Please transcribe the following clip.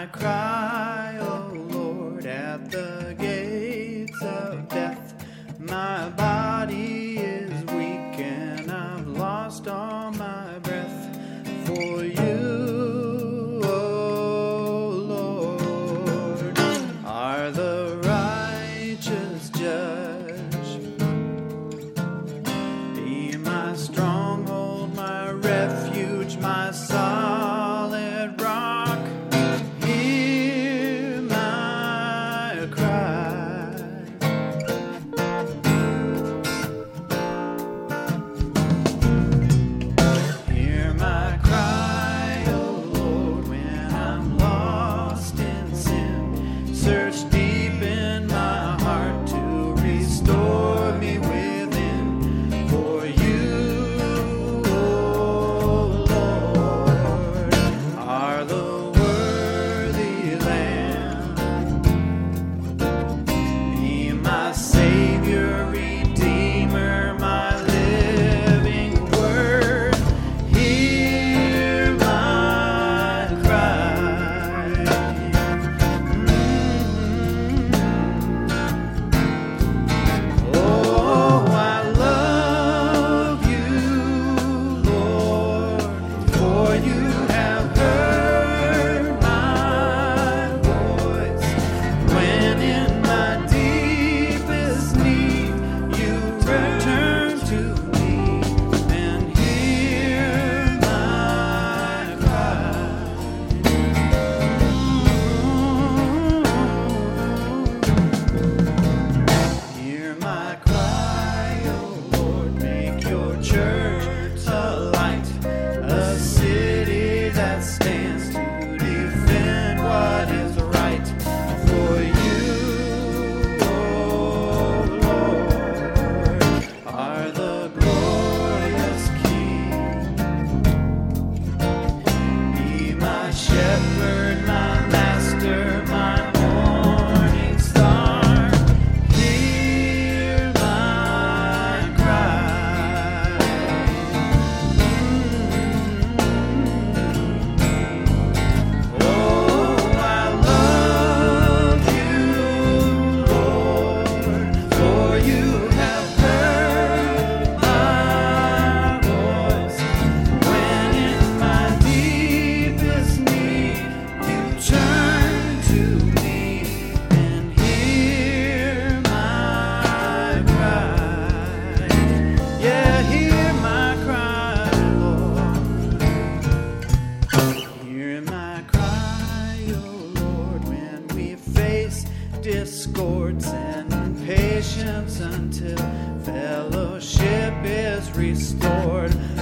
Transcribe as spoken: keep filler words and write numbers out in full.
cry, O Lord, at the gates of death. My body is weak and I've lost all my breath. For you, O Lord, are the righteous judge. Be my stronghold, my refuge, my solid rock. Hear my cry. Hear my cry, O Lord, when I'm lost in sin. Search deep in my heart to restore me within. For you, O Lord, are the worthy Lamb. Be my Savior, Redeemer, my living Word. Hear my cry. Mm. Oh, I love you, Lord, for you have heard my voice. When in my deepest need, you return to me and hear my cry. Hear my cry, O Lord, make your church a light, a city that stands to defend what is right. For you, O Lord, are the glorious King. Be my shepherd, my master, my morning star. Hear my cry. Oh, I love you, Lord, for you have heard my voice. When in my deepest need, you turn to me and hear my cry. Yeah, hear my cry, Lord. Hear my cry, O Lord, when we face discords and impatience until fellowship is restored.